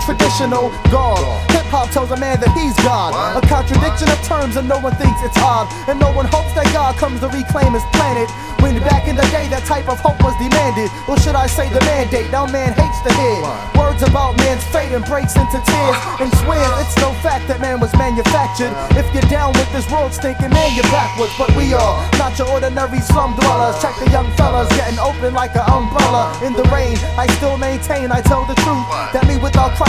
traditional God. Hip-hop tells a man that he's God. A contradiction of terms and no one thinks it's odd. And no one hopes that God comes to reclaim his planet. When back in the day that type of hope was demanded. Or should I say the mandate? Now man hates to hear words about man's fate and breaks into tears and swears it's no fact that man was manufactured. If you're down with this world stinking, man, you're backwards. But we are not your ordinary slum dwellers. Check the young fellas getting open like an umbrella in the rain. I still maintain, I tell the truth, that me without Christ